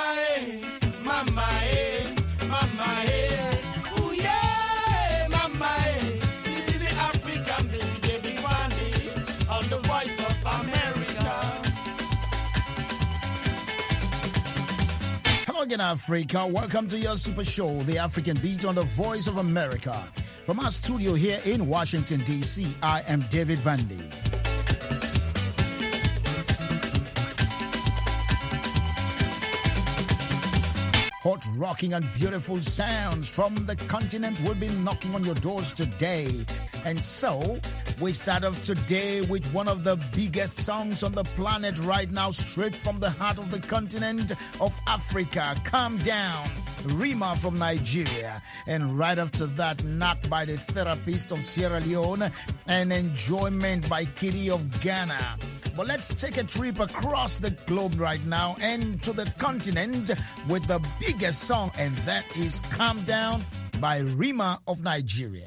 mama, mama, ooh yeah, mama, this is the African baby, David Vandy, on the Voice of America. Hello again, Africa. Welcome to your super show, The African Beat on the Voice of America. From our studio here in Washington, D.C., I am David Vandy. Hot, rocking, and beautiful sounds from the continent will be knocking on your doors today. And so, we start off today with one of the biggest songs on the planet right now, straight from the heart of the continent of Africa. Calm Down, Rima from Nigeria. And right after that, Knocked by the Therapist of Sierra Leone and Enjoyment by Kitty of Ghana. But let's take a trip across the globe right now and to the continent with the biggest song, and that is Calm Down by Rima of Nigeria.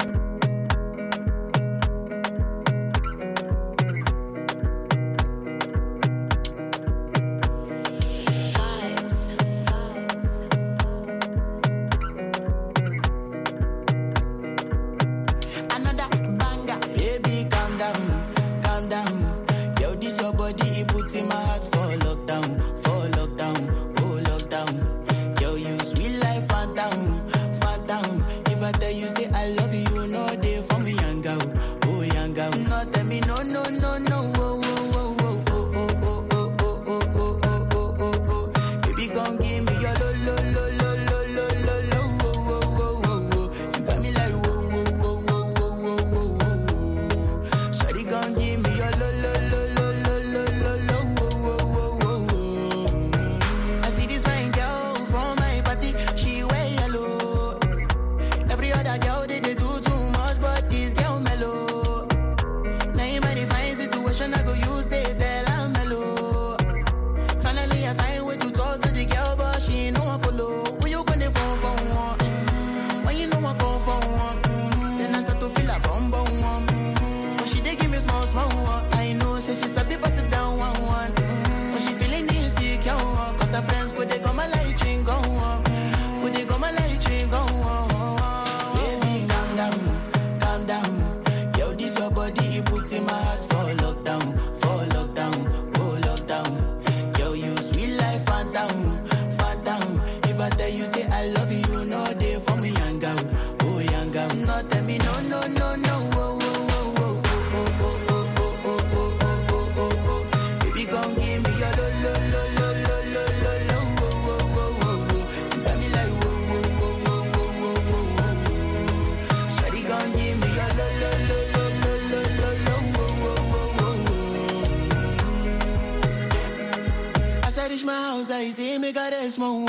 I say, make her rest more.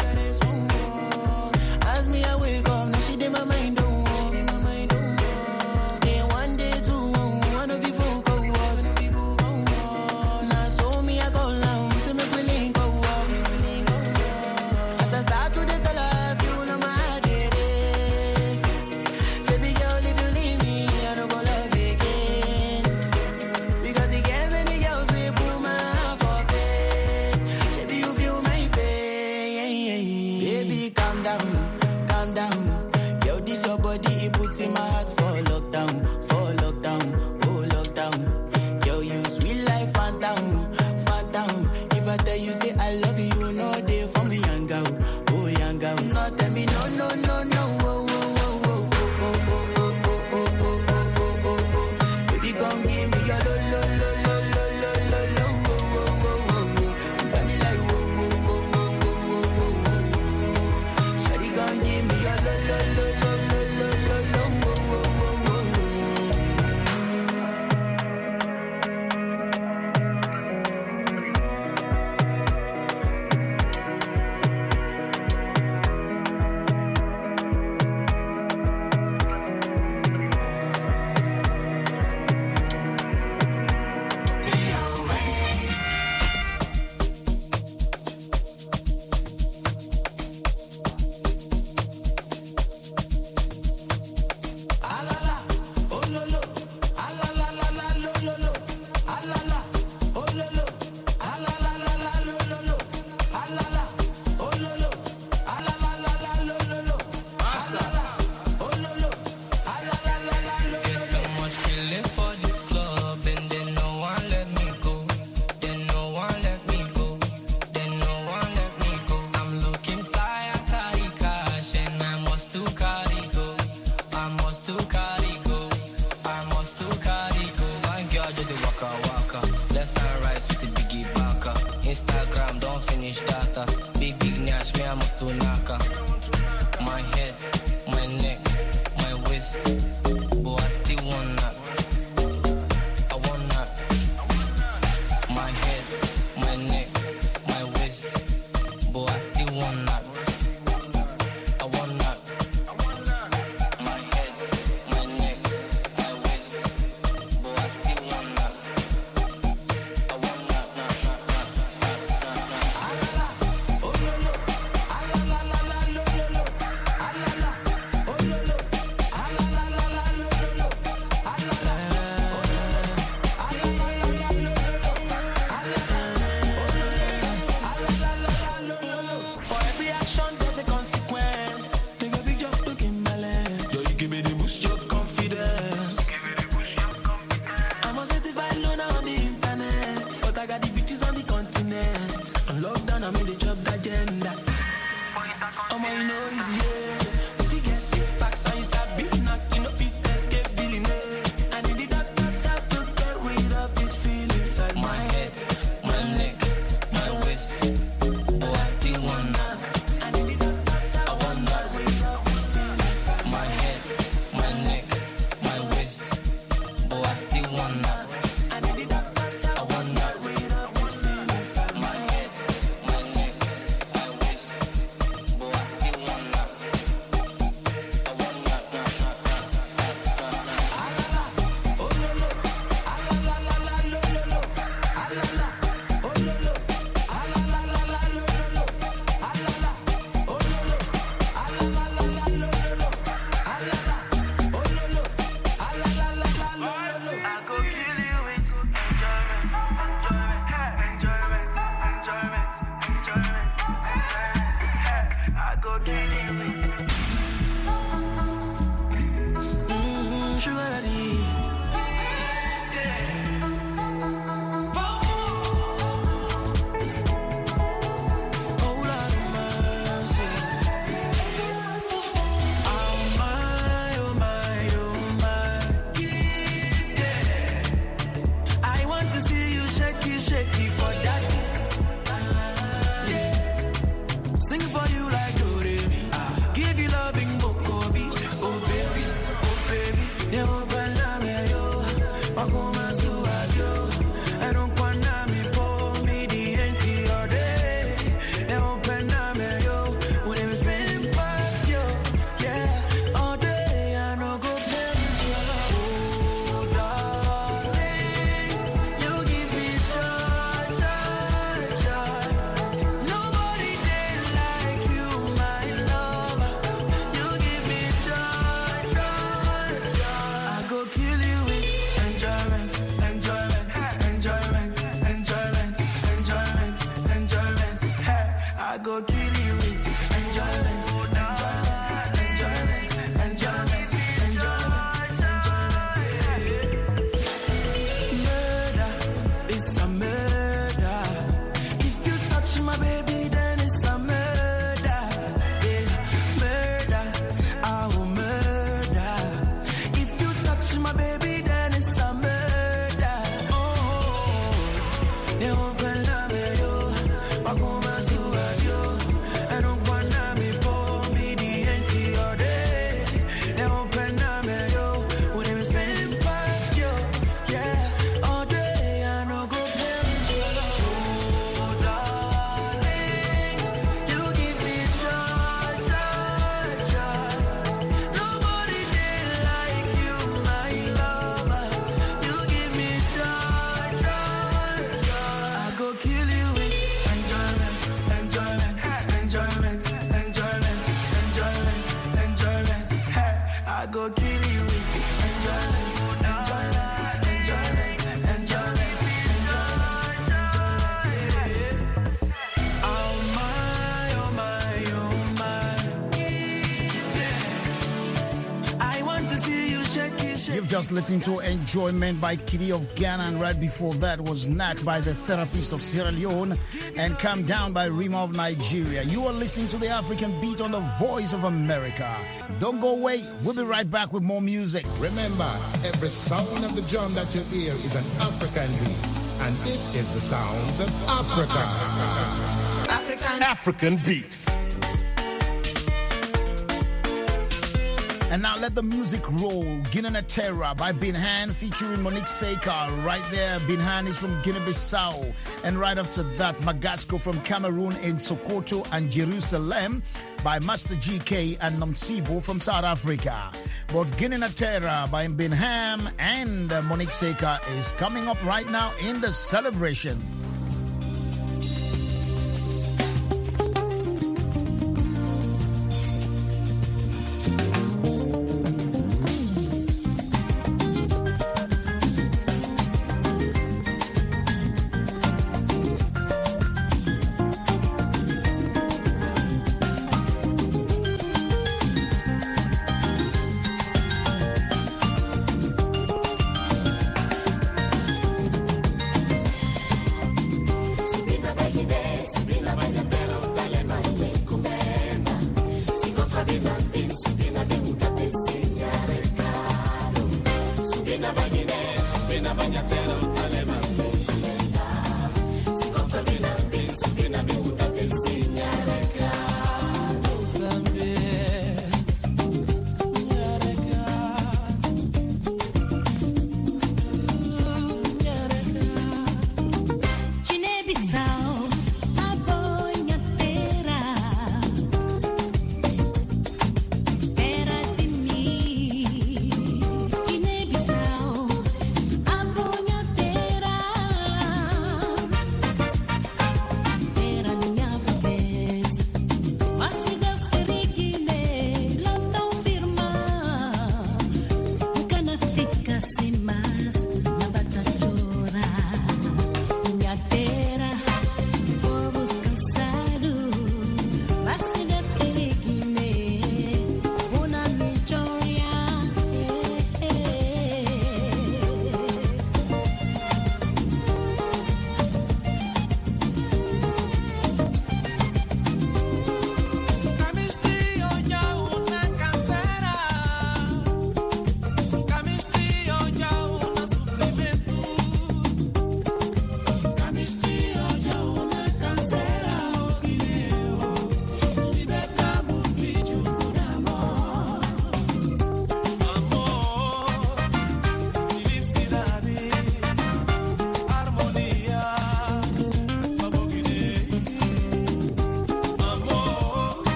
As me, I wake up, now she did my mind don't walk. Day one, day two, one of you focus. Now so me, I go down, say make we link go up. As I start to the life, you know my heart it is. Baby girl, if you leave me, I don't go love again. Because he gave many girls, we put my heart for bed. Baby, you feel my pain. Baby, calm down, calm down. Yo, this your on the continent. On lockdown, I made a job the agenda. I'm on you know easy, yeah. If you get 6 packs and you start beating up, you know fit escape billionaire. And in the doctors have to get rid of this feeling inside my head, my neck, my waist. Oh, I still wanna. And in the doctors have to get rid of this feeling inside my head, my neck, my waist. Oh, I still wanna. And in the doctors have to get rid of this feeling inside my head, my neck, my waist. Oh, I still wanna. I go kill you with enjoyment, enjoyment, enjoyment, enjoyment, enjoyment. I go kill you with sugar daddy. Oh Lord of mercy. Oh my, oh my, oh my. I want to see you shaky, shaky for that. Yeah. Sing for you like Doremi. Give you loving Bokobi. Oh baby, oh baby. Ne opana me yo. Makoma suadio. I don't wanna me po me the enti all day. Ne opana me yo. When it spend back yo. Yeah. All day I no go play with your love. Oh darling. You give me joy, joy, joy. Nobody did like you, my lover. You give me joy, joy, joy. I go kill you with enjoyment, enjoyment, enjoyment, enjoyment, enjoyment, enjoyment. Hey, I go kill you with enjoyment, enjoyment, enjoyment, enjoyment, enjoyment, enjoyment. Murder is a murder. If you touch my baby, then it's a murder. Yeah, murder, I will murder. If you touch my baby, then it's a murder. Oh, ne opena me yo, makoma suadio. I don't wanna me po me the enti all day. Ne opena me yo, when it spend back yo. Yeah, all day I no go play with your love. Oh darling, you give me joy, joy, joy. Nobody did like you, my lover. You give me joy, joy, joy. I go kill you with enjoyment, enjoyment, enjoyment, enjoyment, enjoyment, enjoyment. Hey, I go kill you with enjoyment, enjoyment, enjoyment, enjoyment, enjoyment. Oh my, oh my, oh my. I want to see you shaky, shaky. You've just listened to Enjoyment by Kitty of Ghana, and right before that was Knack by The Therapist of Sierra Leone and Calm Down by Rima of Nigeria. You are listening to the African Beat on the Voice of America. Don't go away. We'll be right back with more music. Remember, every sound of the drum that you hear is an African beat. And this is the sounds of Africa. African beats. And now let the music roll. Guinea-Terra by Binhan featuring Monique Seika. Right there, Binhan is from Guinea-Bissau. And right after that, Magasco from Cameroon in Sokoto and Jerusalem by Master GK and Nomsibo from South Africa. But Guinea-Terra by Binham and Monique Seika is coming up right now in the celebration.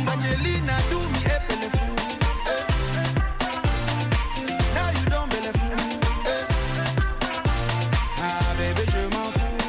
Angelina do me a belleful. Now you don't belleful. Ah baby je m'en fous.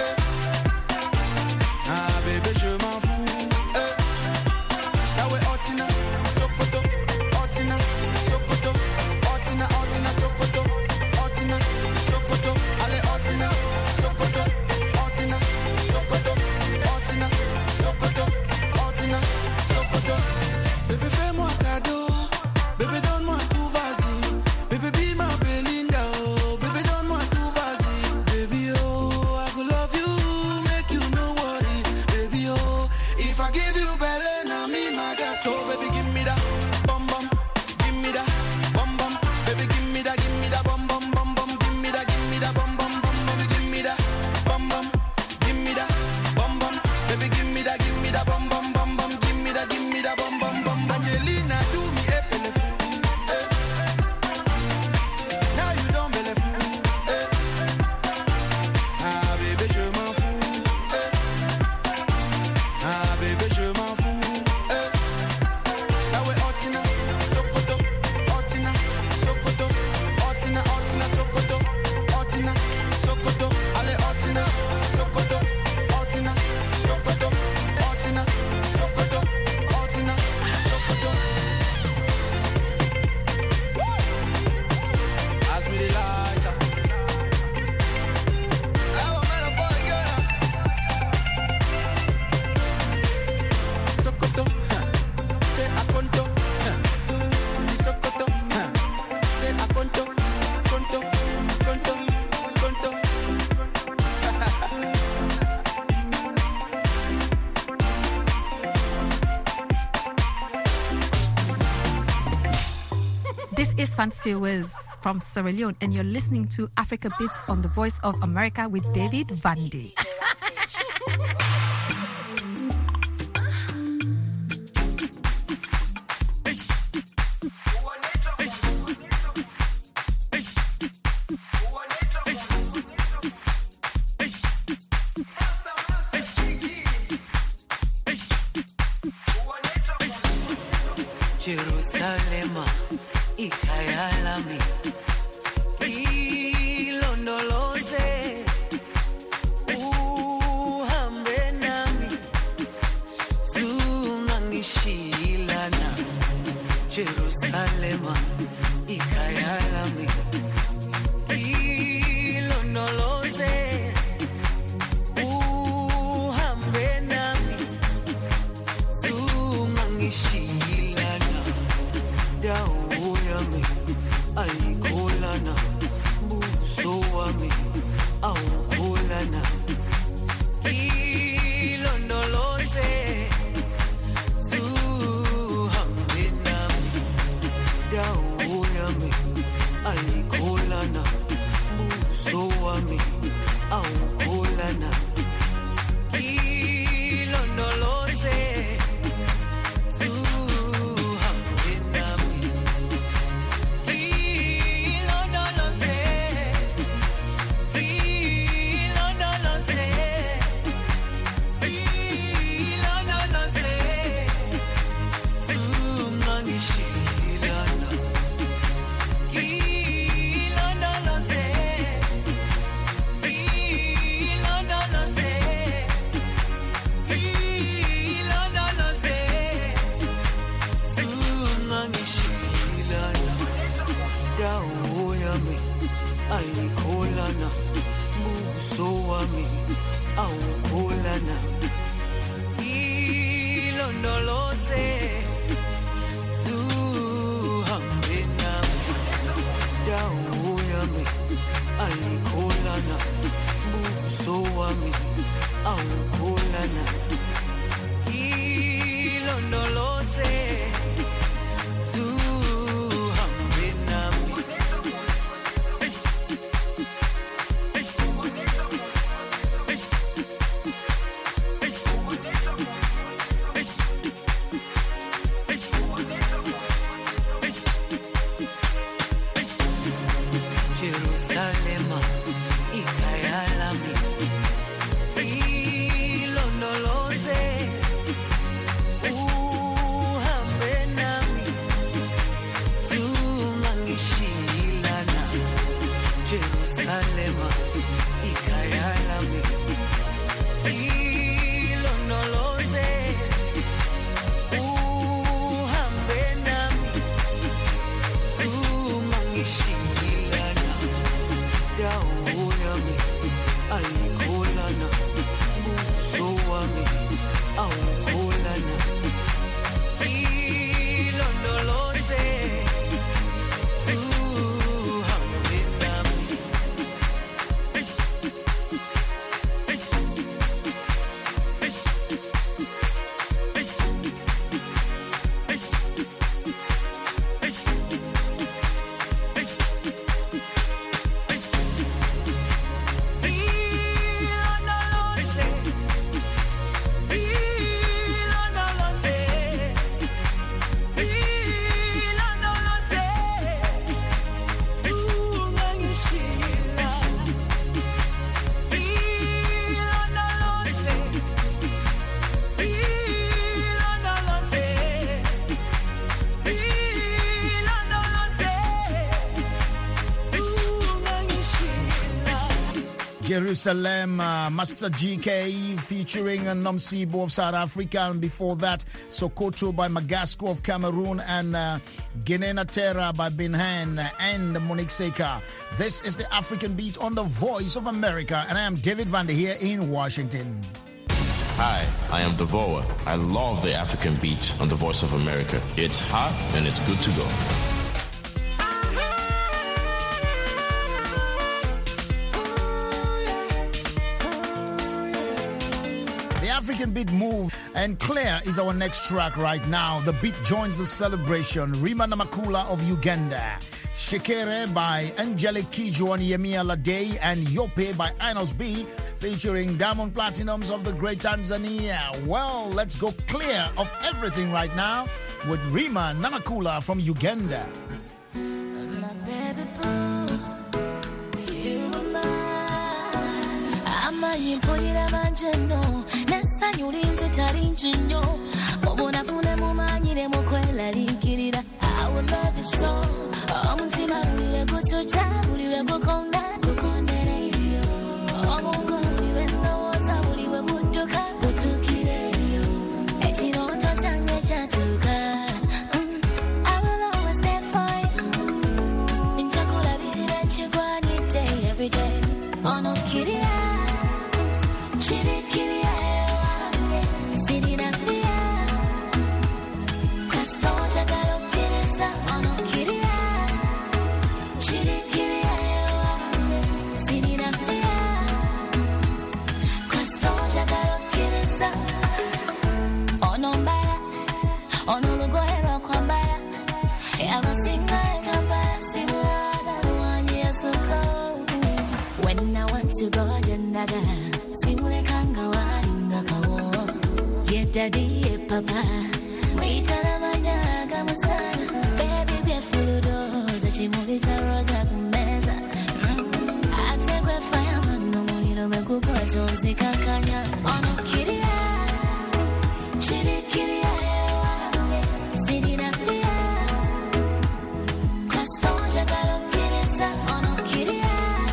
Ah baby je m'en fous. Now we Otina, Sokoto, Otina, Sokoto, Otina, Otina, Sokoto, Otina, Sokoto, allez Otina, Sokoto, Otina, Sokoto, Otina, Sokoto, Otina, Sokoto. Bébé fais-moi cadeau, bébé donne-moi tout vas-y, bébé be my Belinda, oh, bébé donne-moi tout vas-y, baby oh, I will love you, make you no worry, baby oh, if I give you belly, now me my girl, so baby give me that, bum bum, give me that, bum bum, baby give me that bum bum bum bum, give me that bum bum bum, baby give me that, bum bum, give me that, bum bum, baby give me that bum bum bum bum, give me that bum bum bum. Angelina do me a belleful, now you don't belleful, ah baby je m'en fous, ah baby je m'en fous, now we Otina, Sokoto, Otina, Sokoto, Otina, Otina, Sokoto, Otina, Sokoto, allez Otina, Sokoto, Otina, Sokoto, Otina, Sokoto, Otina, Sokoto. Ask me the lighter. I want me the boy girl. Sokoto, say a conto. Sokoto, say a conto, conto, conto, conto. This is Fancy Wiz from Sierra Leone, and you're listening to Africa Beats on the Voice of America with David Vande. Jerusalem, ikayalami, ilondoloze, uhambe nami, zungangishilana. Jerusalem, ikayalami, ilondoloze, uhambe nami, zungangishilana. Dawo yami ayikholana, buso wami awukholana, ilondoloze, zuhambe nami. Dawo yami ayikholana, buso wami awukholana, ilondoloze. Ayikholana, buso wami awukholana, ilondoloze, zuhambe nami. Dawo yami ayikholana, buso wami awukholana, ilondoloze, zuhambe nami. Jerusalem, Master GK featuring Nomsibo of South Africa, and before that, Sokoto by Magasco of Cameroon, and Genena Terra by Binhan and Monique Seka. This is the African Beat on the Voice of America, and I am David Vande here in Washington. Hi, I am Devoa. I love the African Beat on the Voice of America. It's hot and it's good to go. African Beat move, and Claire is our next track right now. The beat joins the celebration. Rima Namakula of Uganda, Shekere by Angelic Kijo and Yemia Lade, and Yope by Inos B featuring Diamond Platinums of the great Tanzania. Well, let's go clear of everything right now with Rima Namakula from Uganda. My baby boo, you are mine. I'm a yimpoira manjeno. Ulinzi tarinjinyo Mobona fune mumanyire mukwela linkirira I will love you so Omutima uliwe kuchucha Uliwe bukonga Tukondere iyo Omungo uliwe noza Uliwe muduka Utukire iyo Echiroto change chatuka I will always stand for you Nchakula birira chigwani day every day Ono kiria Chiri kiria When I want to go jendaga simule kanga waringa kawo ye daddy papa muitana manyaga musana baby be fuludo za chimuli cha rosa kumeza atekwe fire mano muliro mekuko tonzi kakanya ono kiria chiri kiria siri na fia kastoja galo kirisa ono kiria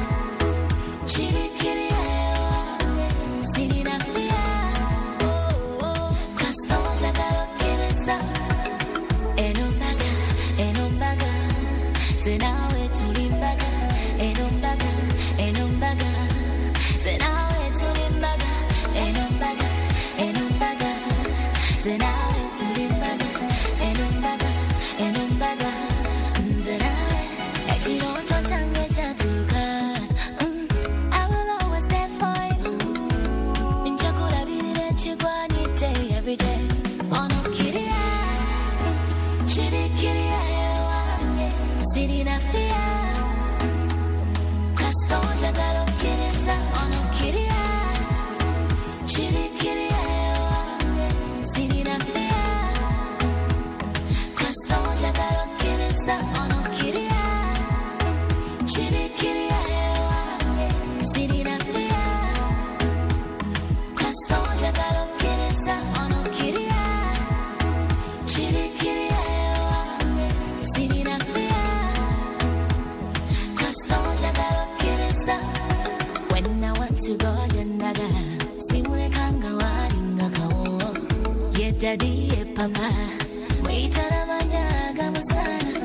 Daddy, papa, wait till I'm a yaga musana.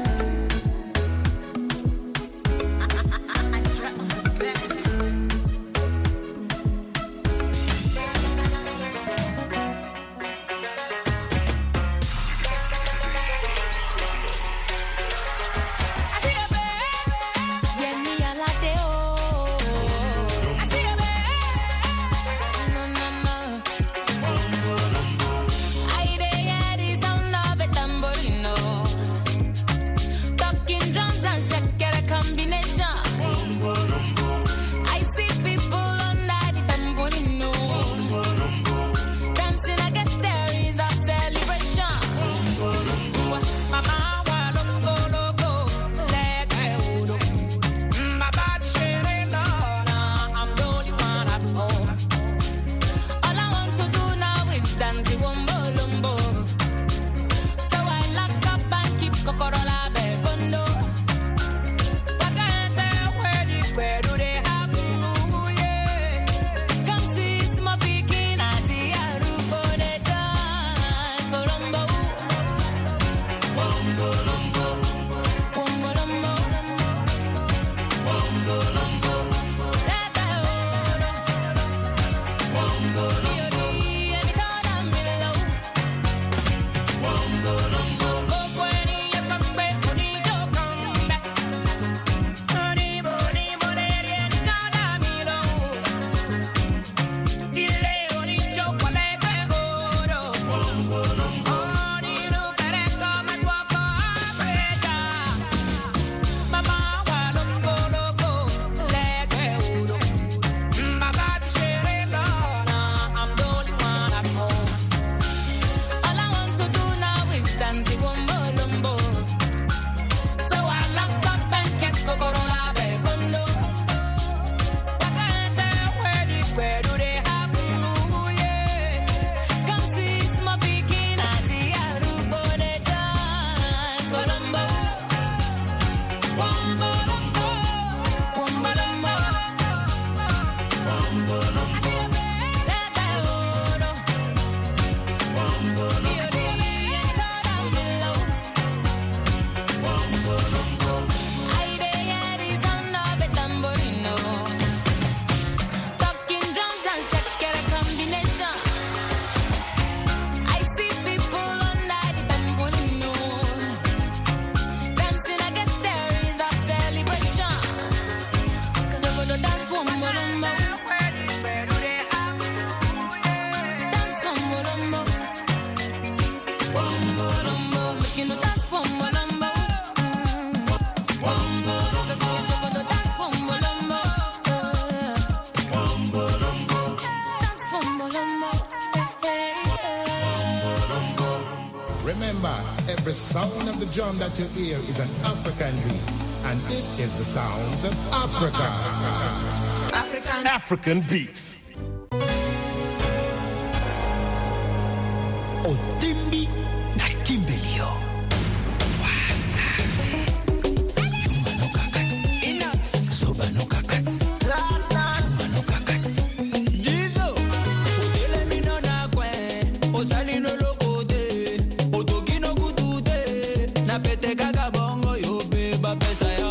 I dey hear this song now. Remember, every sound of the drum that you hear is an African beat. And this is the sounds of Africa. African beats. Otimbi na timbelio. Wasafi. Yuma no kakats. Enough. Soba no kakats. Yuma no kakats. Jizo. Odele mi no na kwe. Osali no lokote. Otogi no kutude. Na pete kaka bongo yo beba pesa ya.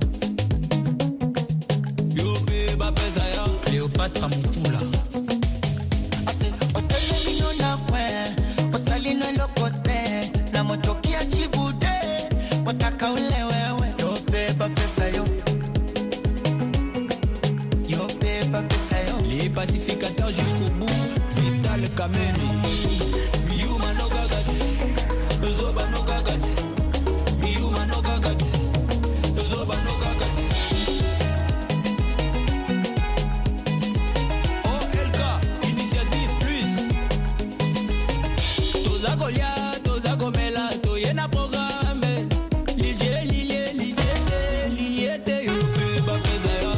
Yo beba pesa ya. Cleopatra Mutula. Ase otele mi no na kwe. Osali no lokote. Na motoki ya chibude. Wataka ule wewe. Yo beba pesa yo. Yo beba pesa yo. Les pacificateurs jusqu'au bout. Vital Kameni. Yuma no gagati. Zoba no gagati. Yuma no gagati. Zoba no gagati. OLK, Initiative Plus. Toza Golia, Toza Gomela, Toyena programme. Lilie, Liliete, Yope, Bapezaya.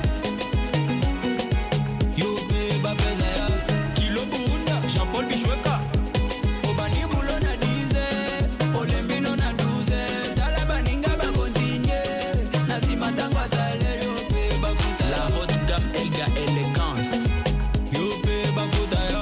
Yope, Bapezaya. Kilo Bunda, Jean-Paul Bichweka. Obani Bulo na dize, Olembino na douze. Talabaninga ba continue. Nasima tangwa sale, Yope, Bafuta. La haute gamme Elga Elegance. Yope, Bafuta, ya.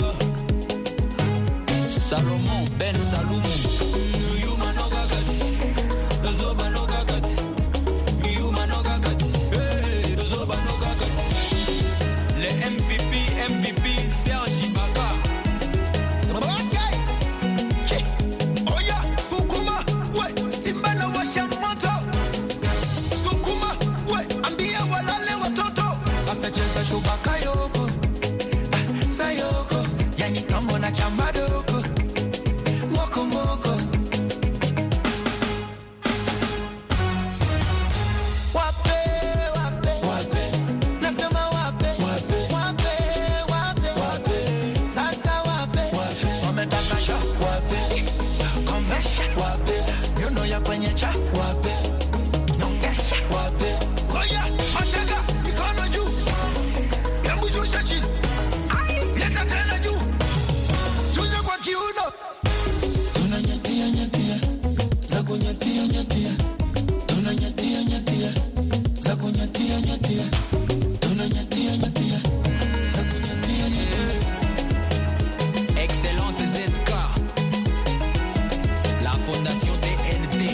Salomon, Ben Salomon. Yuma no gagati. Zoba no gagati. Yuma no gagati. Hey, Zoba no gagati. Le MVP, Serge Ibaka. Okay. Chi. Oya, Sukuma. We, Simba na washa moto. Sukuma. We, ambia walale watoto. Asa cheza shubaka yoko. Sayoko. Yani kambo na chamba doko. Moko moko. Wape, wape. Wape. Nasema wape. Wape. Wape, wape. Wape. Sasa wape. Wape. Sometaka sha. Wape. Komesha. Wape. Miono ya kwenye cha. Wape. Nyongesha. Wape. Oya, matega. Mikono juu. Hebu shusha chini. Leta tena juu. Shusha kwa kiuno. Tunanyatia nyatia. Za kunyatia nyatia. Tunanyatia nyatia. Za kunyatia nyatia. Tunanyatia nyatia. Za kunyatia nyatia. Excellence ZK. La fondation DNT.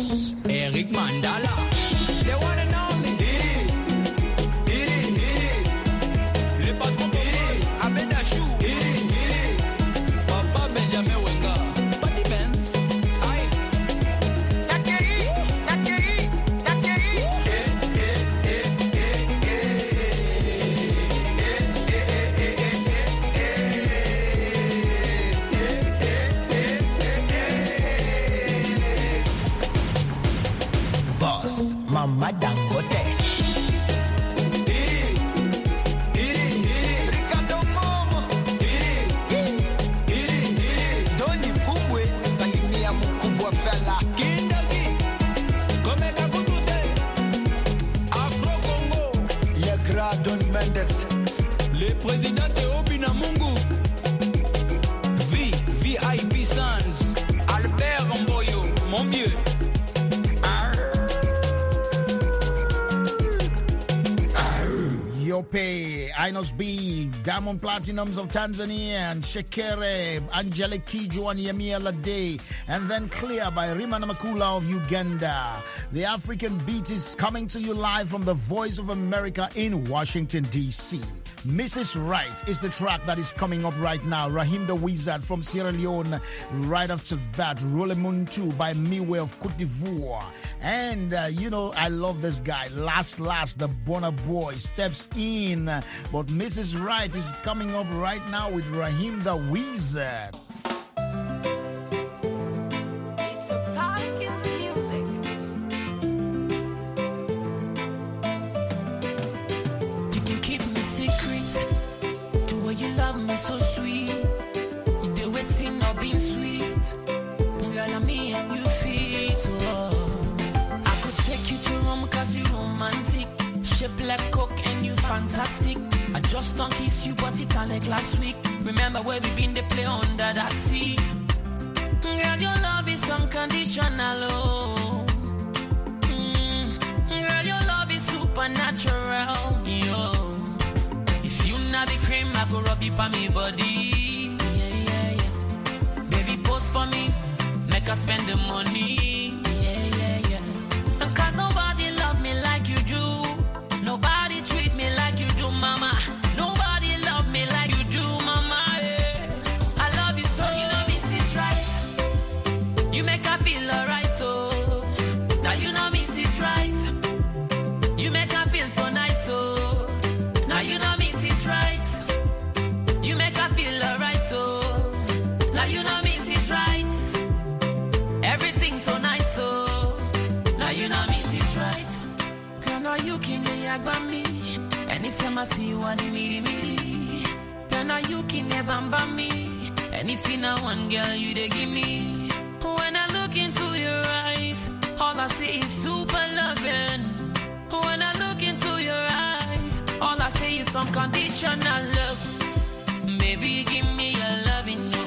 boss, Eric Mandala. The one and only. Le patron boss, Abedachou. Papa Benjamin Wenga. Patty Benz. Aye. Boss, Mama Dangote. Ricardo Momo. Doni Fumwe, salimia mkubwa fella. Kindaki. Komeka Kutute. Afro Congo. Le Grand Don Mendes. Le président Théobi Namungu. VIP Sans. Albert Mboyo, mon vieux. Yope, Inos B, Diamond Platinums of Tanzania, and Shekere, Angelic Kijo and Yemi Alade, and then Clear by Rima Namakula of Uganda. The African Beat is coming to you live from the Voice of America in Washington, D.C. Mrs. Right is the track that is coming up right now. Raheem the Wizard from Sierra Leone. Right after that, Rolemun 2 by Miwe of Cote d'Ivoire. And, I love this guy. Last, the Bonner Boy steps in. But Mrs. Right is coming up right now with Raheem the Wizard. It's a Parkins music. You can keep me secret. Do what you love me so sweet. You do it in not being sweet. Girl, I'm me and you fit. Oh. I could take you to Rome cause you romantic. Shape like coke and you fantastic. I just don't kiss you but it's like last week. Remember where we been they play under that sea. Girl, your love is unconditional. Oh. Girl, your love is supernatural. Yo. If you not be cream, I go rub you on me body. Yeah. Baby, pose for me. Make us spend the money. Yeah. And cause nobody love me like you do. Nobody treat me like you do, mama. Nobody love me like you do, mama. Yeah. I love you so, you know Mrs. Right. You make her feel alright, oh. Now you know Mrs. Right. You make her feel so nice, oh. Now you know Mrs. Right. You make her feel alright, oh. Now you know Mrs. Right. Everything so nice, oh. Now you know Mrs. Right. Girl, now you can by me. Anytime I see you, I need me. Girl, now you can never by me. Anything I want, girl, you they give me. When I look into your eyes, all I see is super loving. When I look into your eyes, all I see is unconditional love. Baby, give me your loving, no.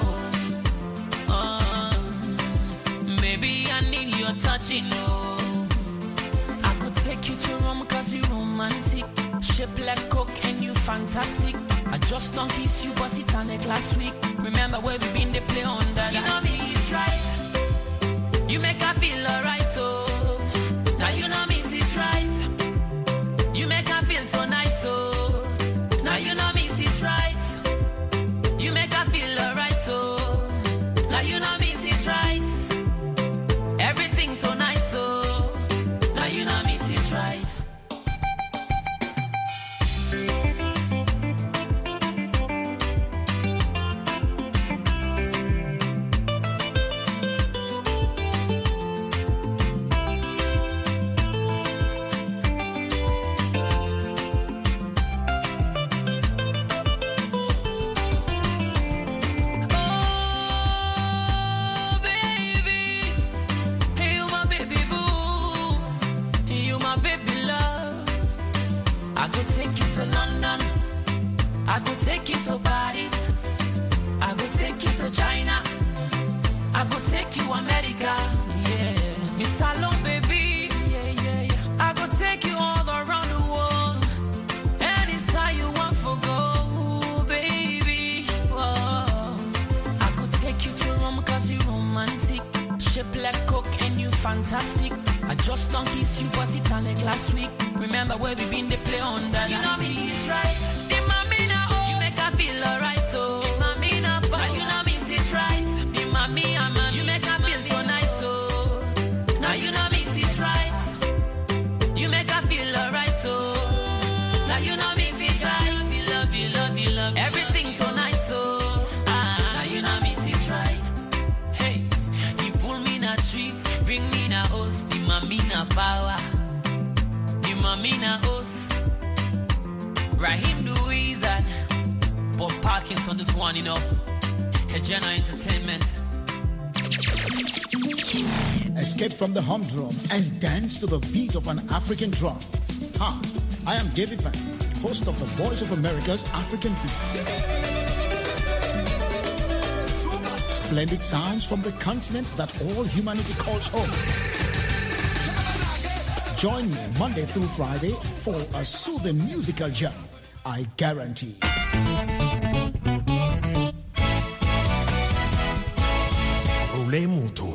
Maybe I need your touching, no. Take you to Rome cause you romantic. Shape like coke and you fantastic. I just don't kiss you but it's on like last week. Remember where we been they play under that. You know Mrs. Right. You make her feel alright, oh. Now you know Mrs. Right. You make her feel so nice, oh. Now you know Mrs. Right. You make her feel alright, oh. Now you know Mrs. Right. Everything so nice, oh. Now you know Mrs. Right. I go take you to Paris. I go take you to China. I go take you America. Yeah, Miss Salon, baby. Yeah. I go take you all around the world. Anytime you want for go, baby. Whoa. I go take you to Rome cause you romantic. Shape like coke and you fantastic. I just don't kiss you, but it's like last week. Remember where we been, they play on that. You know me, it's right. The mommy now, oh. You make her feel alright, oh. The mommy now, but you know me, it's right. The mommy, you make her feel so nice, oh. Now you know me, it's right. You make her feel alright, oh. Now you know me, it's right. You love, everything's so nice, oh. Now you know me, it's right. Hey, you pull me in a street, bring me in a host, the mommy na power. The mommy na host. Raheem the Wizard. Bob Parkins on this one, you know. Hejena Entertainment. Escape from the humdrum and dance to the beat of an African drum. Hi, I am David Van, host of the Voice of America's African Beat. Splendid sounds from the continent that all humanity calls home. Join me Monday through Friday for a soothing musical jam, I guarantee. Roulez Mutu.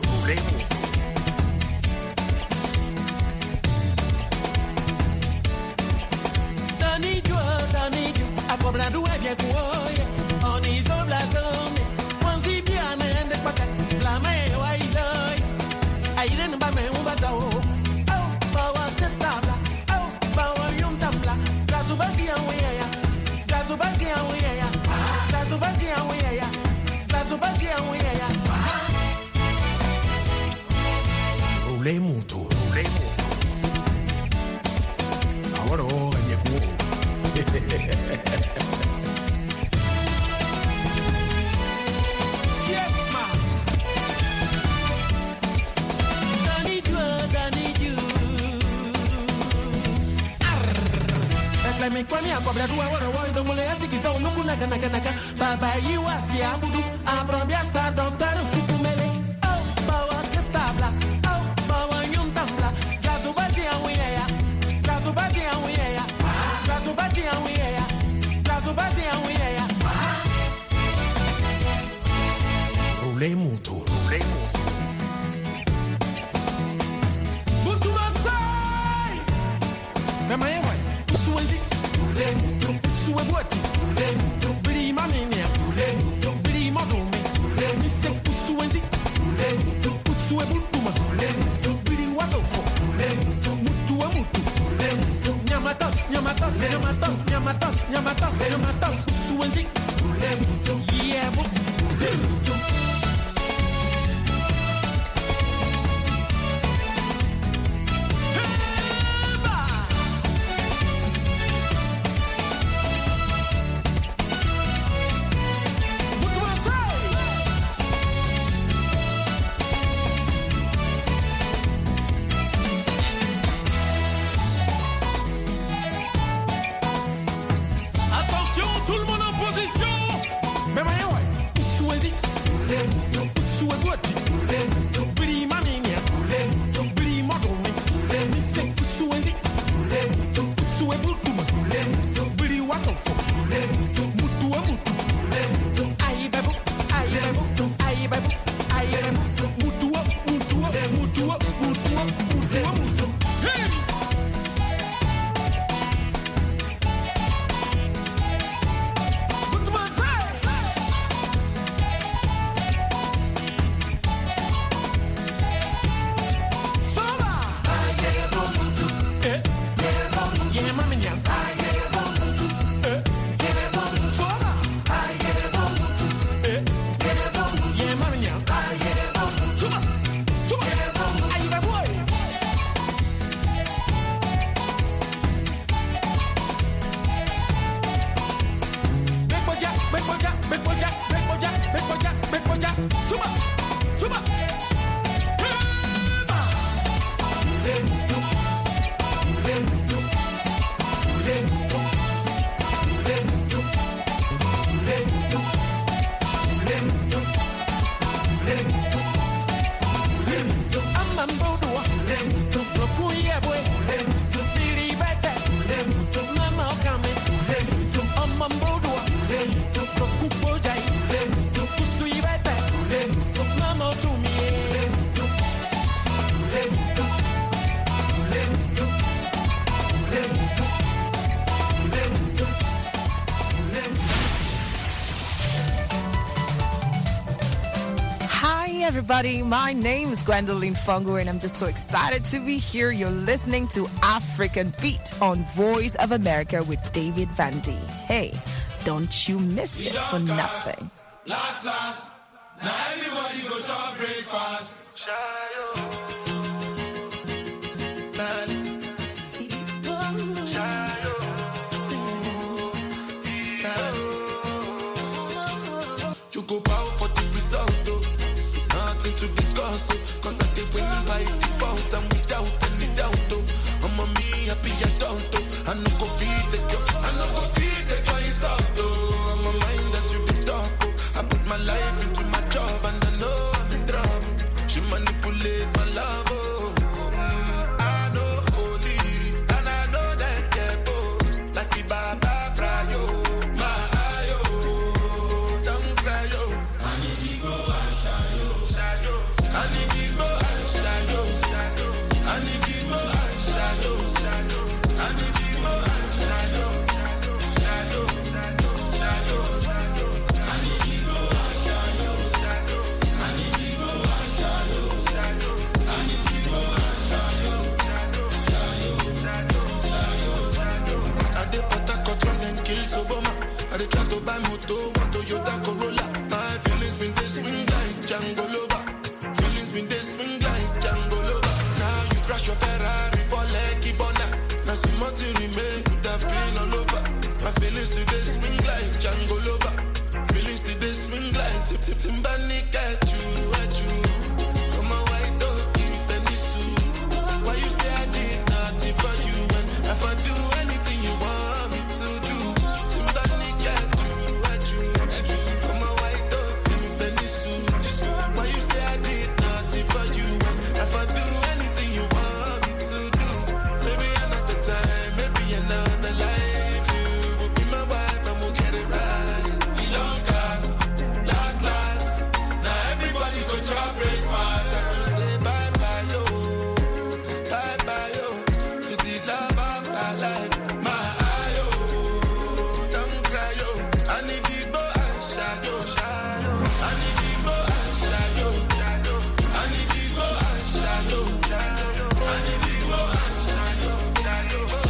Roulez Mutu. Ahora Me kwani akobra duwa woro wo ndo mule asiki so nuku naga baba you asi abudu abrobia star doctor kukumele oh bawa ketabla oh bawa nyumtamla gazubati awiya gazubati awiya gazubati awiya gazubati awiya Roulez Mutu. Mutu masai Mama yewa Suwenzi Suwe bwati Bili mamine Bili madome Mise usuwenzi Usuwe butuma Bili wadofo Mutu wa mutu Nyamatos Usuwenzi Yeah butu Attention, tout le monde en position. everybody. My name is Gwendolyn Fungo, and I'm just so excited to be here. You're listening to African Beat on Voice of America with David Vandy. Hey, don't you miss it for nothing. Last, now everybody go to breakfast. You go bow for the result, though. Nothing to discuss, cause I did win by default and without any doubt, though. I'm a me happy adult, though. I no go feed the girl, I no go feed the guy out, though. I'm a mind that's you the talk, oh. I put my life into my job and I know I'm in trouble. She manipulate my love, oh. I know holy and I know that get both. Like the Baba Frayo, my ayo, don't cry, yo. I need to go and shadow. I need to go and shadow. I need to go and shadow. I need to go and shadow. Shadow. I need to go and shadow. I need to go and shadow. I need to go and shadow. I dey put a cut run and kill Soboma. I dey try to buy moto, want Toyota Corolla. My feelings been they swing like Django Lover. Feelings been they swing like Django Lover. Now you crash your Ferrari for Lucky Bona. Now see more to remain, could have been all over. My feelings today swing like Django Lover. Feelings today swing like Tip Timbani at you. Come on, white dog, give me Fendi suit. Why you say I did nothing for you? And if I do anything you want me to do, Timbani at you. Come on, white dog, give me Fendi suit. Why you say I did nothing for you? And if I do anything you want me to do, maybe another time, maybe another life, you will be my wife and we'll get it right. Long cast, last. Now everybody go to breakfast. Have to say bye-bye, yo. Bye-bye, yo. To the love of my life. My ayo, don't cry, yo. I need to go and shadow. I need to go and shadow. I need to go and shadow. I need to go and shadow. I need to go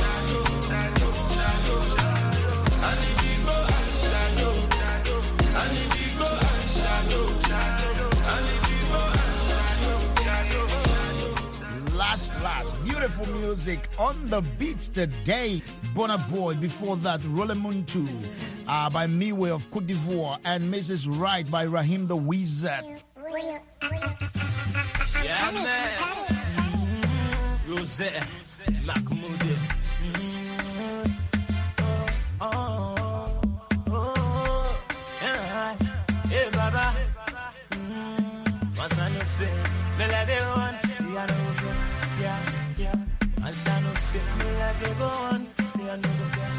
and shadow. I need to go and shadow. I need to go and shadow. Last, beautiful music on the beats today. Burna Boy, before that, Rolemun 2 by Miwe of Cote d'Ivoire, and Mrs. Right by Raheem the Wizard. Yeah, man. Rosette, Mahmoud. Hey, Baba. Once I know say, me let it go on. Yeah. Once I know say, me let it go on. Say I know the fear.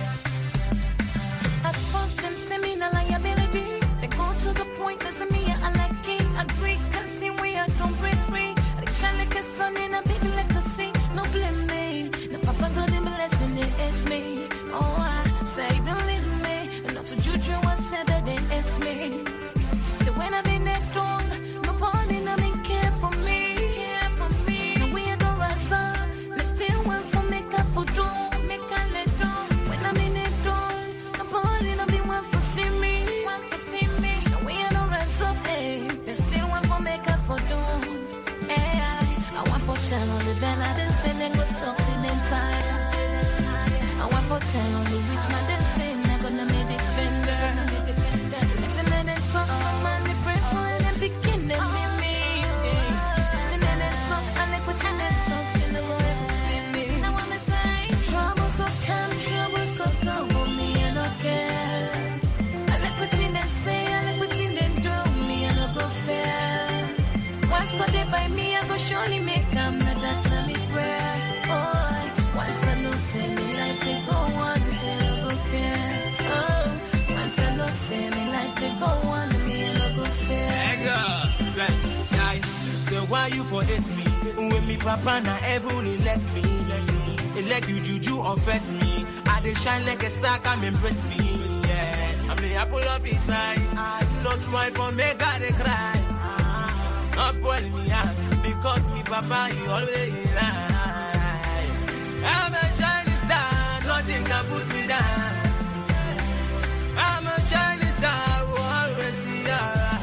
At first, them say me no liability. They go to the point, they say me I like it. Agree, can see we are don't break free. Like shine like a sun in a big legacy. No blame me. The Papa God in blessing it is me. Oh, I say don't leave me. And not to juju was said that it is me. So when I've been that wrong, nobody no me care for me. No we are gonna rise up. Let's still want for make up for do. Make a let do. When I'm in it wrong, nobody no be one for see me. No we are gonna rise up. Hey, they still want for make up for do. Hey, I want for tell on the bell. I didn't say they go talk to them time. I want for tell on the rich man. They say they're gonna be defender. Listen to them talk, some man they pray for and they begin to leave me. And then they talk and they put in their talk and they go leave me. Now I'm saying troubles go come, troubles go go, but me I don't care. I like what they say, I like what they do, me I don't go fair. Once go they by me, I go surely make them. Now that's a me prayer. Oh, once I know say me life they go on, say I go care. Oh, once I know say me life they go on, me I don't go fair. Hey girl, say, guys, so why you for hate me? When me papa na heaven elect me. Elect you juju offend me. I dey shine like a star, come embrace me. Yeah, I'm the apple of his eyes. It's not right for me, gotta cry. upon me, because me papa, he always lie. I'm a shining star, nothing can put me down. I'm a shining star, will always be around.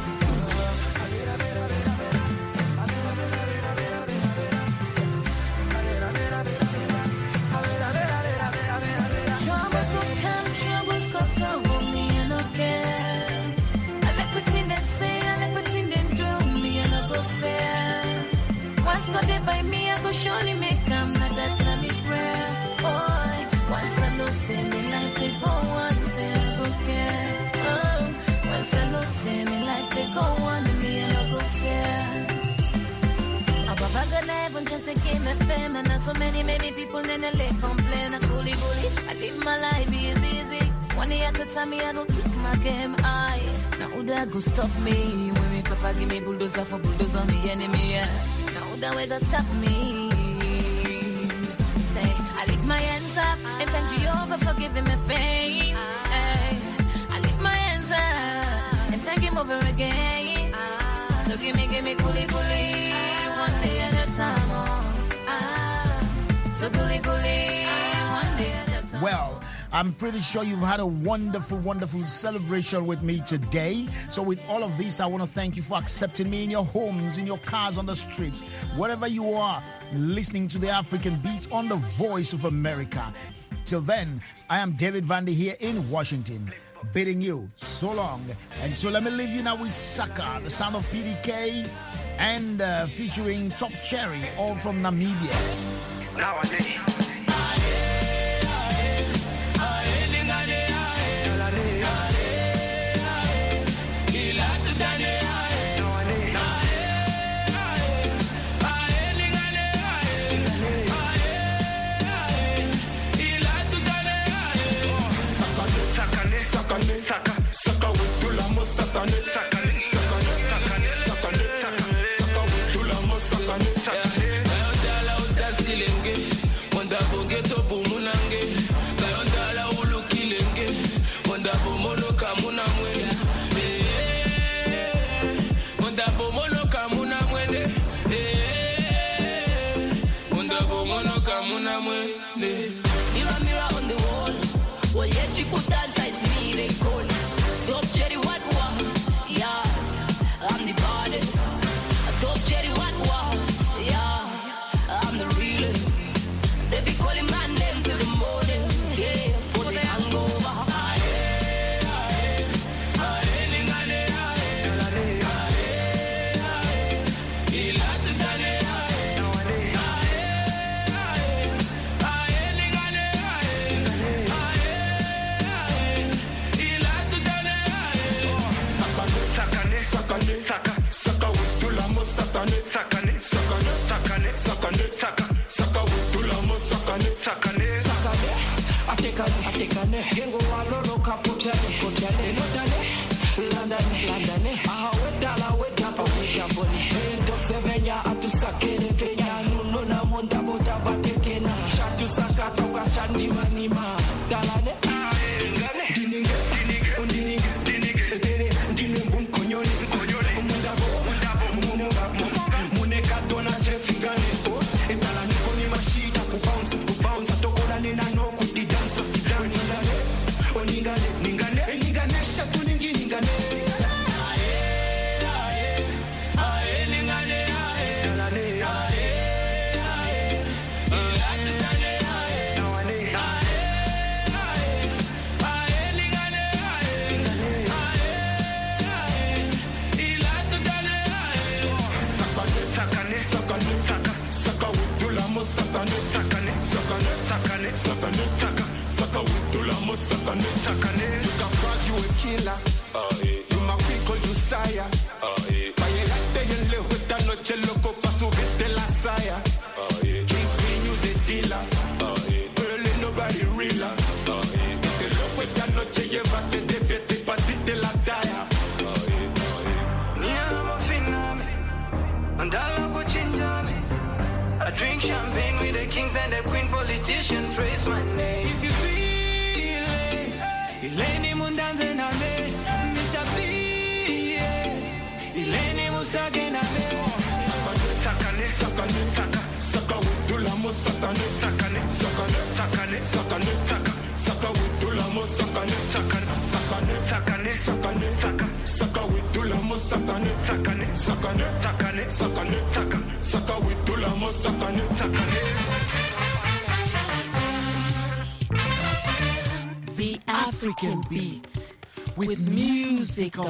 Troubles go come, troubles go go, me I no care. I like what they say, I like what they do, me I no go fair. Once got it by me, I go surely make them, now that's a me prayer. Boy, once I know say me like they go on, say I go care. Oh, once I know say me like they go on, me I no go fair. Above I gonna heaven just to give me fame. And so many people then they complain. I coolie bully, I live my life easy. One day at a time, I go kick my game. Aye, now who that go stop me? When me papa give me bulldozer for bulldozer me enemy. Yeah. Now who that way go stop me? Say, I lift my hands up and thank Jehovah for giving me fame. Aye, I lift my hands up and thank him over again. So give me coolie. One day at a time, so gully, one day at a time. Well, I'm pretty sure you've had a wonderful celebration with me today. So with all of this, I want to thank you for accepting me in your homes, in your cars, on the streets, wherever you are, listening to the African Beat on the Voice of America. Till then, I am David Vandy here in Washington, bidding you so long. And so let me leave you now with Saka, the sound of PDK, and featuring Top Cherry, all from Namibia. Mirror on the wall. Well, yes, she could dance, it's me, they call. Top Cherry, what? Yeah, I'm the baddest. Top Cherry, what? Yeah, I'm the realest. They be calling my name to the morning. Yeah, for the hangover. I drink champagne with the kings and the queens, politicians praise my name. If you feel it, Ileni Mundanze na me, Mr. B, Ileni once again I may walk. Sakane, sakane, saka, saka with Dulamo, sakane, sakane, sakane, sakane, sakane, saka, saka with Dulamo, sakane, sakane, sakane, sakane, sakane, saka, saka with Dulamo, sakane, sakane, sakane, sakane, sakane, saka, saka with Dulamo, sakane, sakane. The African Beat with music of